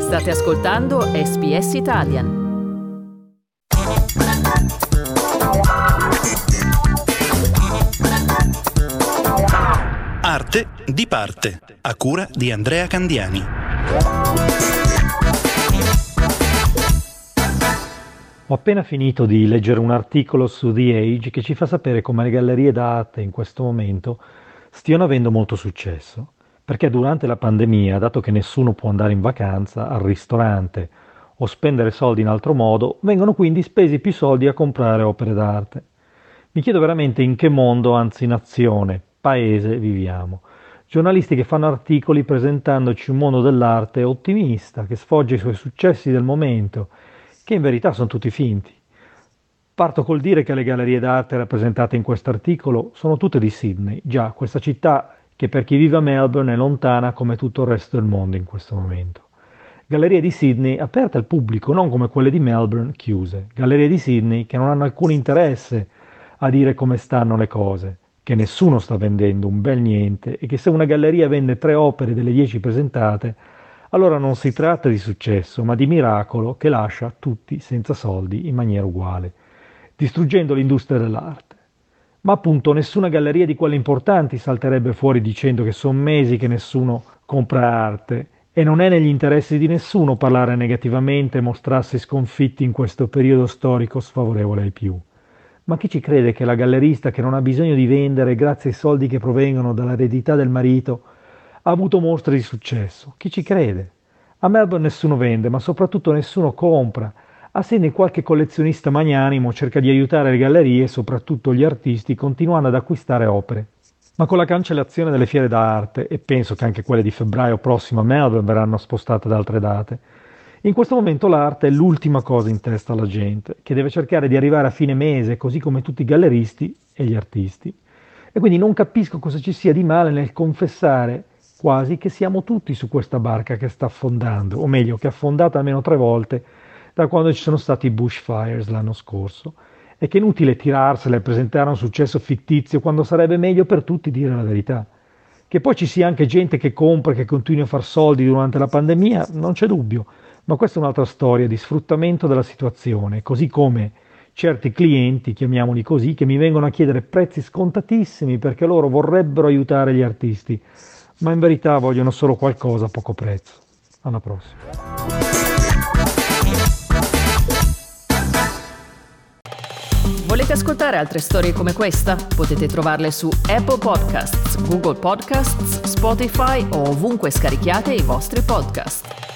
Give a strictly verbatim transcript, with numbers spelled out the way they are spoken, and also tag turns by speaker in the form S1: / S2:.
S1: State ascoltando S B S Italian.
S2: Arte di parte, a cura di Andrea Candiani.
S3: Ho appena finito di leggere un articolo su The Age che ci fa sapere come le gallerie d'arte in questo momento stiano avendo molto successo. Perché durante la pandemia, dato che nessuno può andare in vacanza, al ristorante o spendere soldi in altro modo, vengono quindi spesi più soldi a comprare opere d'arte. Mi chiedo veramente in che mondo, anzi nazione, paese viviamo. Giornalisti che fanno articoli presentandoci un mondo dell'arte ottimista, che sfoggia i suoi successi del momento, che in verità sono tutti finti. Parto col dire che le gallerie d'arte rappresentate in questo articolo sono tutte di Sydney, già questa città che per chi vive a Melbourne è lontana come tutto il resto del mondo in questo momento. Gallerie di Sydney aperte al pubblico, non come quelle di Melbourne chiuse. Gallerie di Sydney che non hanno alcun interesse a dire come stanno le cose, che nessuno sta vendendo un bel niente e che se una galleria vende tre opere delle dieci presentate, allora non si tratta di successo, ma di miracolo che lascia tutti senza soldi in maniera uguale, distruggendo l'industria dell'arte. Ma appunto nessuna galleria di quelle importanti salterebbe fuori dicendo che sono mesi che nessuno compra arte e non è negli interessi di nessuno parlare negativamente e mostrarsi sconfitti in questo periodo storico sfavorevole ai più. Ma chi ci crede che la gallerista che non ha bisogno di vendere grazie ai soldi che provengono dall'eredità del marito ha avuto mostre di successo? Chi ci crede? A Melbourne nessuno vende, ma soprattutto nessuno compra. A Sydney qualche collezionista magnanimo cerca di aiutare le gallerie e soprattutto gli artisti continuando ad acquistare opere. Ma con la cancellazione delle fiere d'arte, e penso che anche quelle di febbraio prossimo a Melbourne verranno spostate ad altre date, in questo momento l'arte è l'ultima cosa in testa alla gente, che deve cercare di arrivare a fine mese, così come tutti i galleristi e gli artisti. E quindi non capisco cosa ci sia di male nel confessare quasi che siamo tutti su questa barca che sta affondando, o meglio, che è affondata almeno tre volte da quando ci sono stati i bushfires l'anno scorso, e che è inutile tirarsela e presentare un successo fittizio quando sarebbe meglio per tutti dire la verità. Che poi ci sia anche gente che compra e che continui a far soldi durante la pandemia, non c'è dubbio, ma questa è un'altra storia di sfruttamento della situazione, così come certi clienti, chiamiamoli così, che mi vengono a chiedere prezzi scontatissimi perché loro vorrebbero aiutare gli artisti, ma in verità vogliono solo qualcosa a poco prezzo. Alla prossima.
S1: Volete ascoltare altre storie come questa? Potete trovarle su Apple Podcasts, Google Podcasts, Spotify o ovunque scarichiate i vostri podcast.